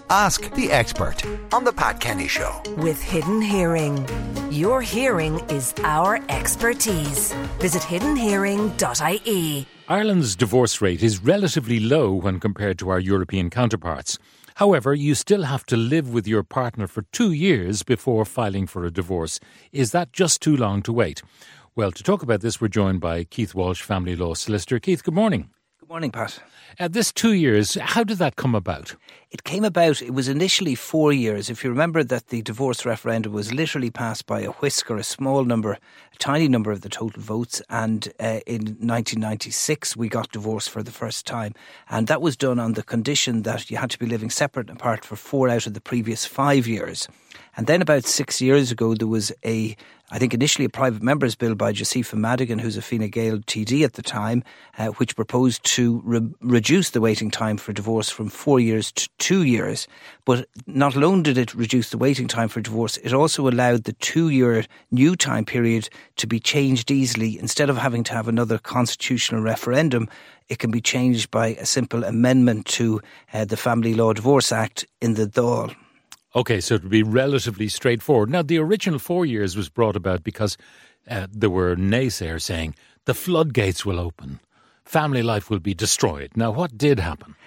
Ask the Expert on The Pat Kenny Show. With Hidden Hearing. Your hearing is our expertise. Visit hiddenhearing.ie. Ireland's divorce rate is relatively low when compared to our European counterparts. However, you still have to live with your partner for 2 years before filing for a divorce. Is that just too long to wait? Well, to talk about this, we're joined by Keith Walsh, family law solicitor. Keith, good morning. Good morning, Pat. This 2 years, how did that come about? It came about, it was initially 4 years. If you remember that the divorce referendum was literally passed by a whisker, a tiny number of the total votes. And in 1996, we got divorced for the first time. And that was done on the condition that you had to be living separate and apart for 4 out of the previous 5 years. And then about 6 years ago, there was initially a private member's bill by Josepha Madigan, who's a Fine Gael TD at the time, which proposed to reduce the waiting time for divorce from 4 years to 2 years. But not alone did it reduce the waiting time for divorce, it also allowed the 2-year new time period to be changed easily. Instead of having to have another constitutional referendum, it can be changed by a simple amendment to the Family Law Divorce Act in the Dáil. OK, so it would be relatively straightforward. Now, the original 4 years was brought about because there were naysayers saying the floodgates will open, family life will be destroyed. Now, what did happen?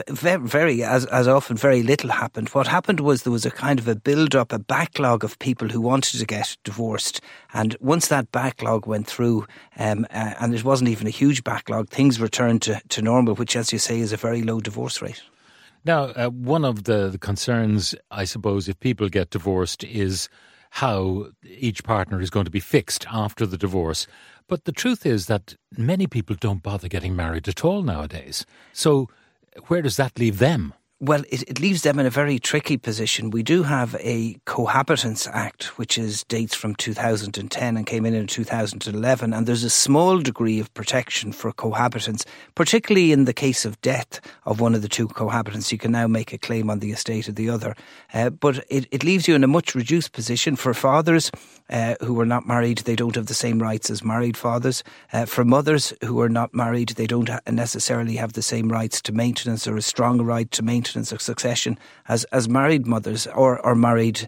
As often, very little happened. What happened was there was a kind of a build-up, a backlog of people who wanted to get divorced. And once that backlog went through, and it wasn't even a huge backlog, things returned to normal, which, as you say, is a very low divorce rate. Now, one of the concerns, I suppose, if people get divorced is how each partner is going to be fixed after the divorce. But the truth is that many people don't bother getting married at all nowadays. So where does that leave them? Well, it leaves them in a very tricky position. We do have a Cohabitants Act, which dates from 2010 and came in 2011. And there's a small degree of protection for cohabitants, particularly in the case of death of one of the two cohabitants. You can now make a claim on the estate of the other. But it leaves you in a much reduced position. For fathers who are not married, they don't have the same rights as married fathers. For mothers who are not married, they don't necessarily have the same rights to maintenance or a stronger right to maintenance or succession as married mothers or married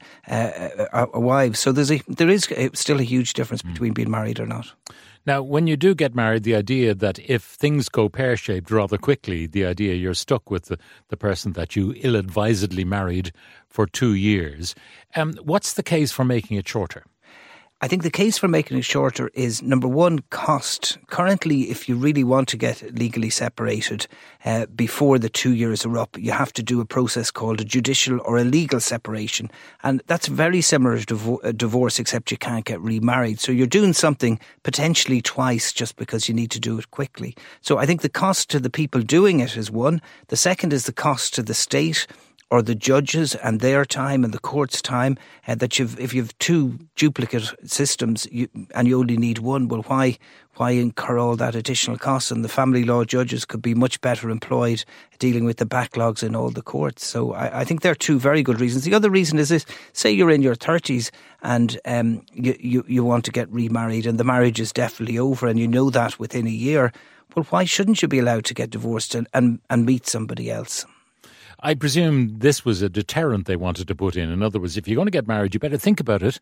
wives. So there is still a huge difference between being married or not. Now, when you do get married, the idea that if things go pear-shaped rather quickly, the idea you're stuck with the person that you ill-advisedly married for 2 years. What's the case for making it shorter? I think the case for making it shorter is, number one, cost. Currently, if you really want to get legally separated before the 2 years are up, you have to do a process called a judicial or a legal separation. And that's very similar to divorce, except you can't get remarried. So you're doing something potentially twice just because you need to do it quickly. So I think the cost to the people doing it is one. The second is the cost to the state or the judges and their time and the court's time, that if you have two duplicate systems and you only need one, well, why incur all that additional cost? And the family law judges could be much better employed dealing with the backlogs in all the courts. So I think there are two very good reasons. The other reason is this: say you're in your 30s and you want to get remarried and the marriage is definitely over and you know that within a year, well, why shouldn't you be allowed to get divorced and meet somebody else? I presume this was a deterrent they wanted to put in. In other words, if you're going to get married, you better think about it,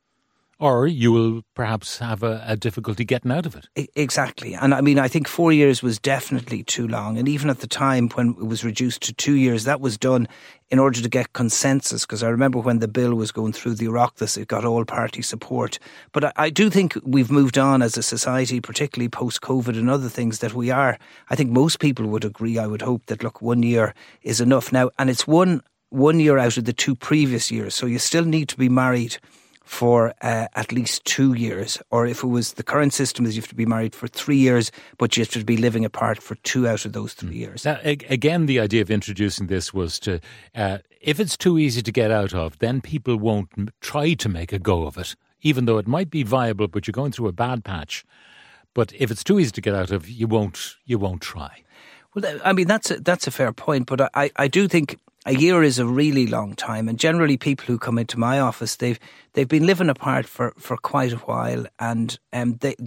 or you will perhaps have a difficulty getting out of it. Exactly. And I mean, I think 4 years was definitely too long. And even at the time when it was reduced to 2 years, that was done in order to get consensus. Because I remember when the bill was going through the Oireachtas, it got all party support. But I do think we've moved on as a society, particularly post-COVID and other things, that we are. I think most people would agree, I would hope, that, look, 1 year is enough now. And it's one year out of the 2 previous years. So you still need to be married for at least 2 years, or if it was the current system is you have to be married for 3 years, but you have to be living apart for 2 out of those 3 years. Now, again, the idea of introducing this was to, if it's too easy to get out of, then people won't try to make a go of it, even though it might be viable, but you're going through a bad patch. But if it's too easy to get out of, you won't try. Well, I mean, that's a fair point, but I do think a year is a really long time, and generally people who come into my office, they've been living apart for quite a while, and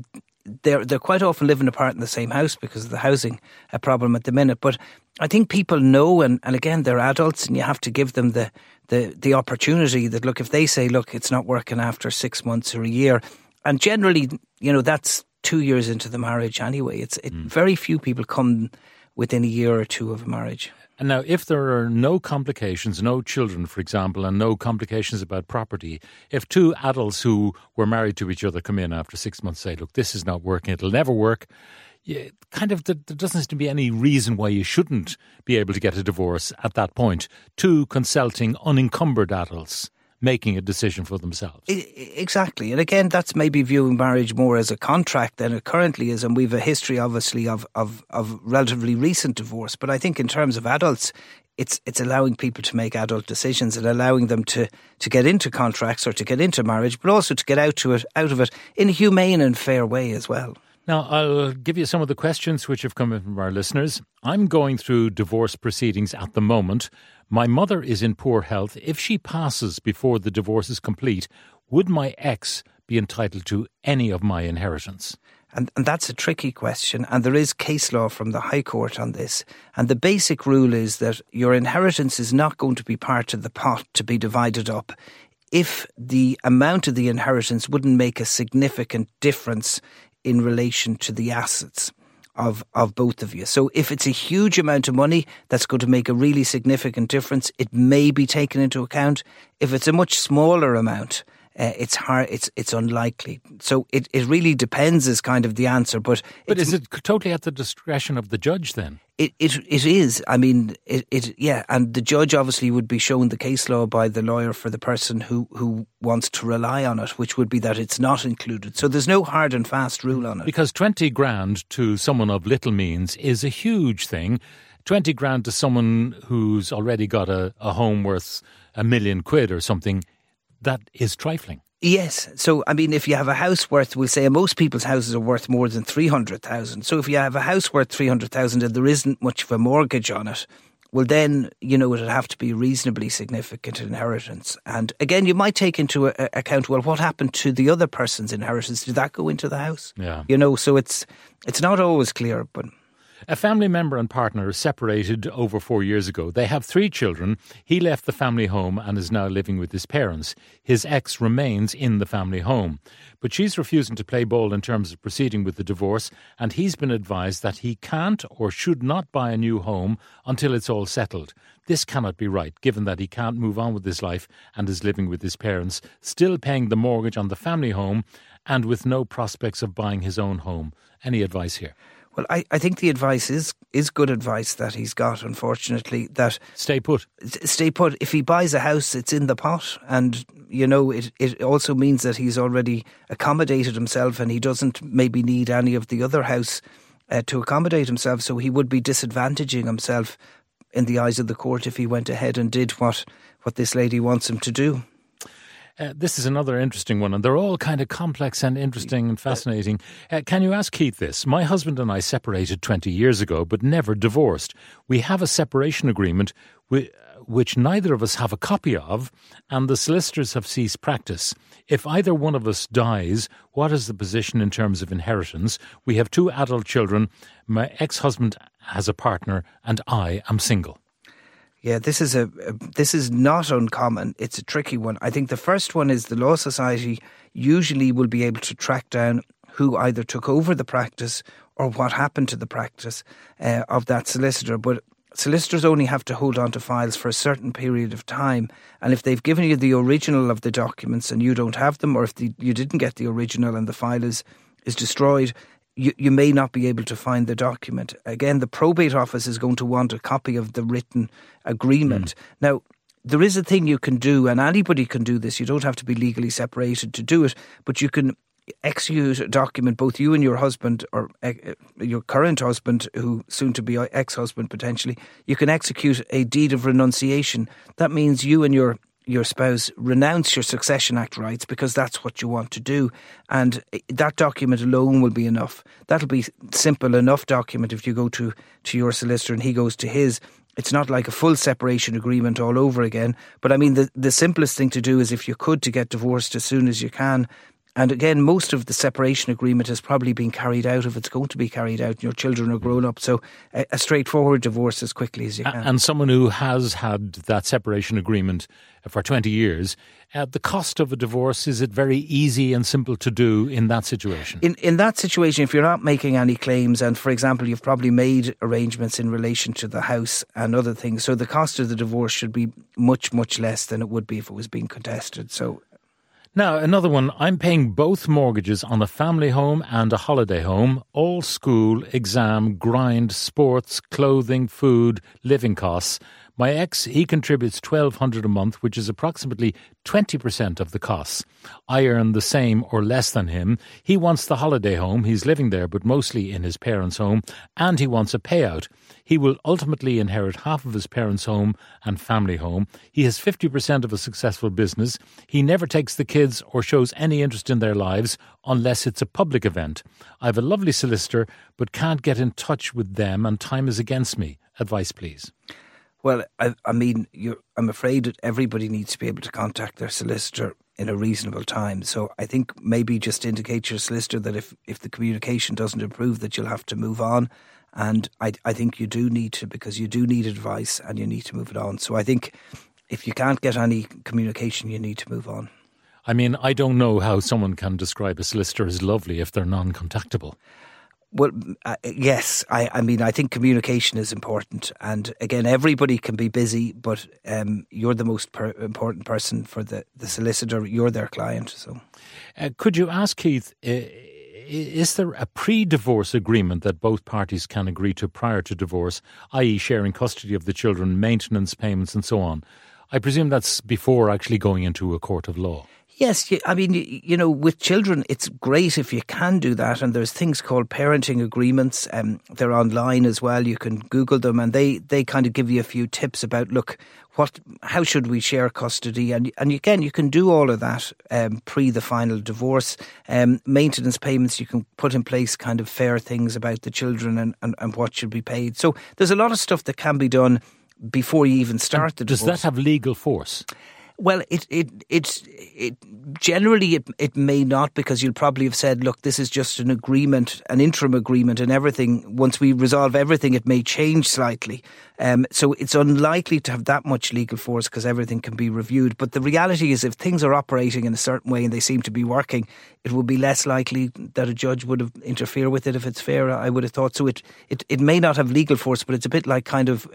they're quite often living apart in the same house because of the housing problem at the minute. But I think people know, and again, they're adults, and you have to give them the opportunity that, look, if they say, look, it's not working after 6 months or a year, and generally, that's 2 years into the marriage anyway. Very few people come within a year or two of a marriage. And now, if there are no complications, no children, for example, and no complications about property, if two adults who were married to each other come in after 6 months and say, look, this is not working, it'll never work, there doesn't seem to be any reason why you shouldn't be able to get a divorce at that point. Two consulting, unencumbered adults making a decision for themselves. Exactly. And again, that's maybe viewing marriage more as a contract than it currently is. And we've a history, obviously, of relatively recent divorce. But I think in terms of adults, it's allowing people to make adult decisions and allowing them to get into contracts or to get into marriage, but also to get out of it in a humane and fair way as well. Now, I'll give you some of the questions which have come in from our listeners. I'm going through divorce proceedings at the moment. My mother is in poor health. If she passes before the divorce is complete, would my ex be entitled to any of my inheritance? And that's a tricky question, and there is case law from the High Court on this. And the basic rule is that your inheritance is not going to be part of the pot to be divided up if the amount of the inheritance wouldn't make a significant difference in relation to the assets of both of you. So if it's a huge amount of money that's going to make a really significant difference, it may be taken into account. If it's a much smaller amount, it's unlikely. So it really depends is kind of the answer. But is it totally at the discretion of the judge then? It is. I mean, yeah. And the judge obviously would be shown the case law by the lawyer for the person who wants to rely on it, which would be that it's not included. So there's no hard and fast rule on it. Because 20 grand to someone of little means is a huge thing. 20 grand to someone who's already got a home worth £1 million or something, that is trifling. Yes. So, I mean, if you have a house worth, we'll say most people's houses are worth more than 300,000. So if you have a house worth 300,000 and there isn't much of a mortgage on it, well then, it'd have to be reasonably significant inheritance. And again, you might take into account, well, what happened to the other person's inheritance? Did that go into the house? Yeah. So it's not always clear, but... A family member and partner separated over 4 years ago. They have 3 children. He left the family home and is now living with his parents. His ex remains in the family home. But she's refusing to play ball in terms of proceeding with the divorce, and he's been advised that he can't or should not buy a new home until it's all settled. This cannot be right, given that he can't move on with his life and is living with his parents, still paying the mortgage on the family home and with no prospects of buying his own home. Any advice here? Well, I think the advice is good advice that he's got, unfortunately, that... Stay put. Stay put. If he buys a house, it's in the pot. And, it also means that he's already accommodated himself and he doesn't maybe need any of the other house to accommodate himself. So he would be disadvantaging himself in the eyes of the court if he went ahead and did what this lady wants him to do. This is another interesting one, and they're all kind of complex and interesting and fascinating. Can you ask Keith this? My husband and I separated 20 years ago, but never divorced. We have a separation agreement which neither of us have a copy of, and the solicitors have ceased practice. If either one of us dies, what is the position in terms of inheritance? We have 2 adult children. My ex-husband has a partner, and I am single. Yeah, this is not uncommon. It's a tricky one. I think the first one is the Law Society usually will be able to track down who either took over the practice or what happened to the practice of that solicitor. But solicitors only have to hold on to files for a certain period of time. And if they've given you the original of the documents and you don't have them, or if you didn't get the original and the file is destroyed, you may not be able to find the document. Again, the probate office is going to want a copy of the written agreement. Now, there is a thing you can do, and anybody can do this. You don't have to be legally separated to do it, but you can execute a document, both you and your husband, or your current husband, who soon to be ex-husband potentially. You can execute a deed of renunciation. That means you and your spouse renounce your Succession Act rights because that's what you want to do. And that document alone will be enough. That'll be simple enough document if you go to your solicitor and he goes to his. It's not like a full separation agreement all over again. But I mean, the simplest thing to do is, if you could, to get divorced as soon as you can And again, most of the separation agreement has probably been carried out if it's going to be carried out and your children are grown up. So a straightforward divorce as quickly as you can. And someone who has had that separation agreement for 20 years, the cost of a divorce, is it very easy and simple to do in that situation? In that situation, if you're not making any claims and, for example, you've probably made arrangements in relation to the house and other things, so the cost of the divorce should be much, much less than it would be if it was being contested. So. Now, another one. I'm paying both mortgages on a family home and a holiday home, all school, exam, grind, sports, clothing, food, living costs. My ex, he contributes $1,200 a month, which is approximately 20% of the costs. I earn the same or less than him. He wants the holiday home. He's living there, but mostly in his parents' home, and he wants a payout. He will ultimately inherit half of his parents' home and family home. He has 50% of a successful business. He never takes the kids or shows any interest in their lives unless it's a public event. I have a lovely solicitor, but can't get in touch with them, and time is against me. Advice, please. Well, I'm afraid that everybody needs to be able to contact their solicitor in a reasonable time. So I think maybe just indicate to your solicitor that if the communication doesn't improve, that you'll have to move on. And I think you do need to, because you do need advice and you need to move it on. So I think if you can't get any communication, you need to move on. I mean, I don't know how someone can describe a solicitor as lovely if they're non-contactable. Well, yes. I mean, I think communication is important. And again, everybody can be busy, but you're the most important person for the solicitor. You're their client. So, could you ask Keith, is there a pre-divorce agreement that both parties can agree to prior to divorce, i.e. sharing custody of the children, maintenance payments and so on? I presume that's before actually going into a court of law. Yes, I mean, with children, it's great if you can do that. And there's things called parenting agreements. They're online as well. You can Google them, and they kind of give you a few tips about, look, how should we share custody? And again, you can do all of that pre the final divorce. Maintenance payments, you can put in place kind of fair things about the children and what should be paid. So there's a lot of stuff that can be done before you even start the divorce. Does that have legal force? Well, it generally may not, because you'll probably have said, look, this is just an agreement, an interim agreement, and everything. Once we resolve everything, it may change slightly. So it's unlikely to have that much legal force because everything can be reviewed. But the reality is, if things are operating in a certain way and they seem to be working, it would be less likely that a judge would have interfered with it if it's fair, I would have thought. So it may not have legal force, but it's a bit like kind of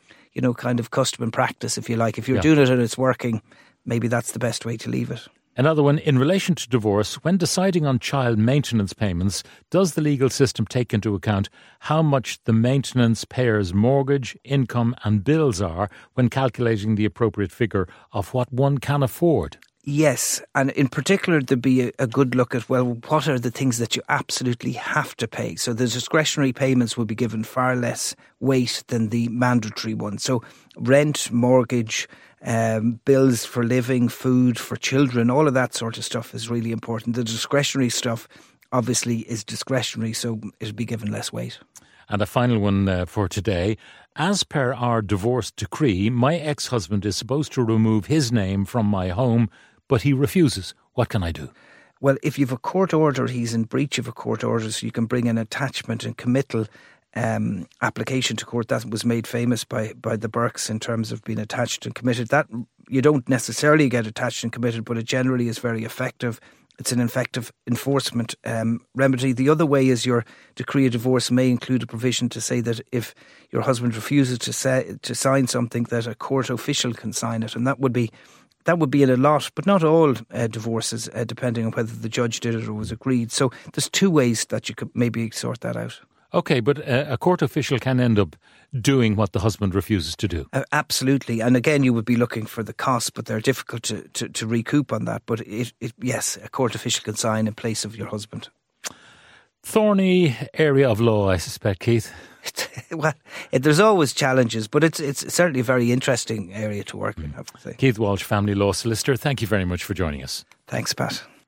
custom and practice, if you like. If you're doing it and it's working, maybe that's the best way to leave it. Another one, in relation to divorce, when deciding on child maintenance payments, does the legal system take into account how much the maintenance payer's mortgage, income and bills are when calculating the appropriate figure of what one can afford? Yes, and in particular there'd be a good look at, well, what are the things that you absolutely have to pay? So the discretionary payments will be given far less weight than the mandatory ones. So rent, mortgage, bills for living, food for children, all of that sort of stuff is really important. The discretionary stuff obviously is discretionary, so it'll be given less weight. And a final one for today. As per our divorce decree, my ex-husband is supposed to remove his name from my home, but he refuses. What can I do? Well, if you've a court order, he's in breach of a court order, so you can bring an attachment and committal application to court. That was made famous by the Burkes in terms of being attached and committed. That you don't necessarily get attached and committed, but it generally is very effective. It's an effective enforcement remedy. The other way is your decree of divorce may include a provision to say that if your husband refuses to sign something, that a court official can sign it, and that would be in a lot, but not all divorces, depending on whether the judge did it or was agreed. So there's two ways that you could maybe sort that out. OK, but a court official can end up doing what the husband refuses to do. Absolutely. And again, you would be looking for the costs, but they're difficult to recoup on that. But yes, a court official can sign in place of your husband. Thorny area of law, I suspect, Keith. Well, there's always challenges, but it's certainly a very interesting area to work in, I have to say. Keith Walsh, family law solicitor, thank you very much for joining us. Thanks, Pat.